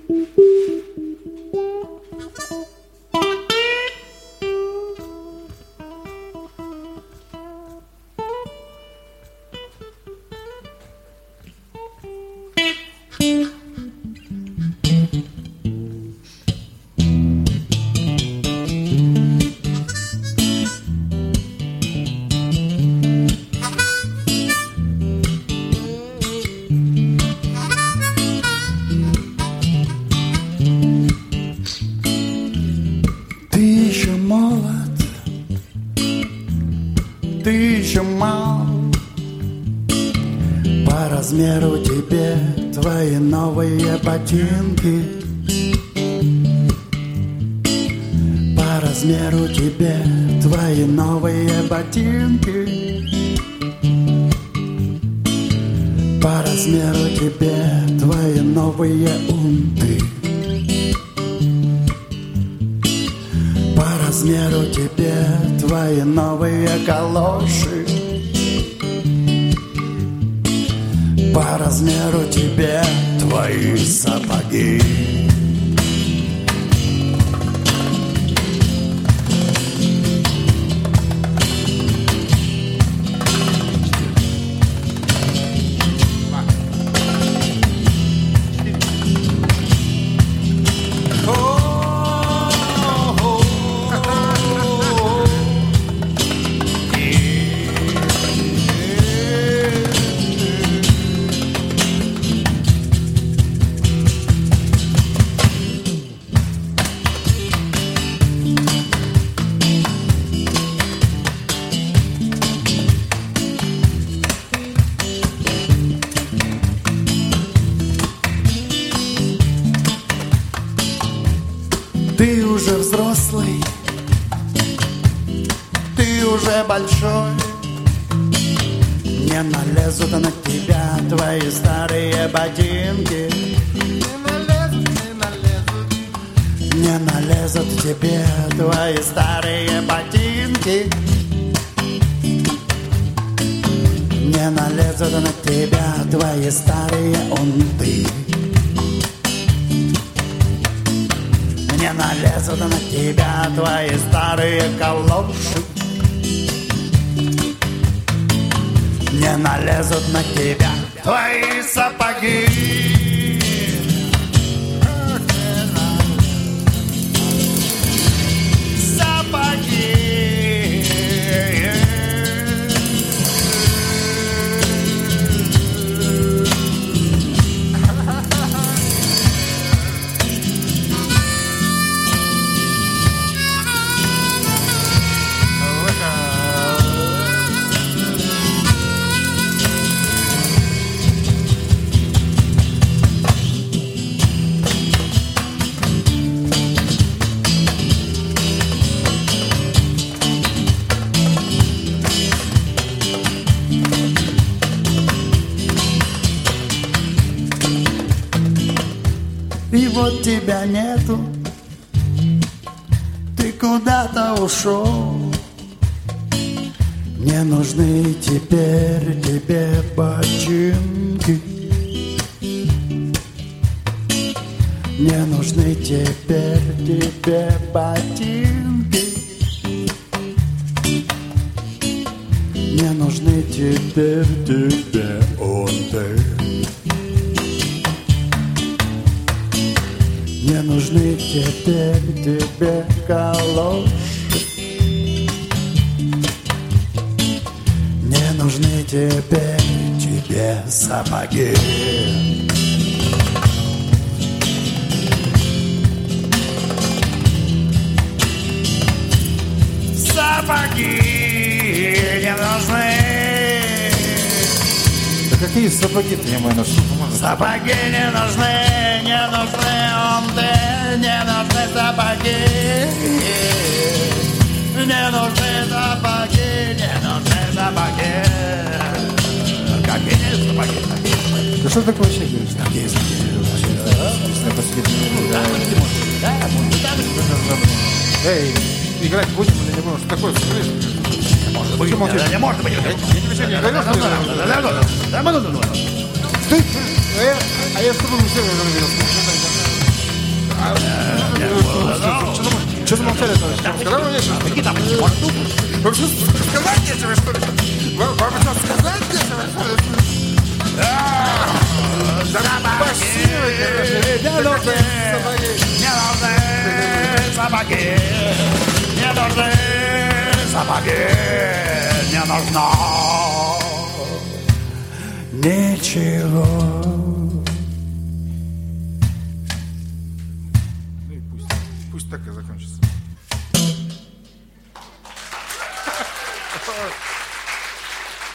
Ботинки по размеру тебе твои новые ботинки, по размеру тебе твои новые унты, по размеру тебе твои новые галоши, по размеру тебе твои сапоги. Ты уже взрослый, ты уже большой, не налезут на тебя твои старые ботинки, не налезут тебе твои старые ботинки, не налезут на тебя твои старые унты. Не налезут на тебя твои старые калоши, не налезут на тебя твои сапоги. И вот тебя нету, ты куда-то ушел. Не нужны теперь тебе ботинки, не нужны теперь тебе ботинки, не нужны теперь тебе унты. Не нужны теперь тебе калоши, не нужны теперь тебе сапоги. Сапоги не нужны. Да какие сапоги-то, я мой ношу? Сапоги не нужны, не нужны унты, не нужны сапоги, не нужны сапоги, не нужны сапоги. Какие сапоги? Да что такое вообще говоришь? Какие сапоги? Эй, играть будем или не будем? Что такое? Может быть, не может быть. Я тебе сегодня не говорил, что ты... А я с тобой все говорил. Что замолчали, товарищ? Сказал мне нечего, что ли? Вам что, сказать нечего, что ли? Вам что, сказать нечего, что ли? Да посиливайте, Не нужны сапоги, не нужны сапоги, не нужно ничего. Ну и пусть так и закончится.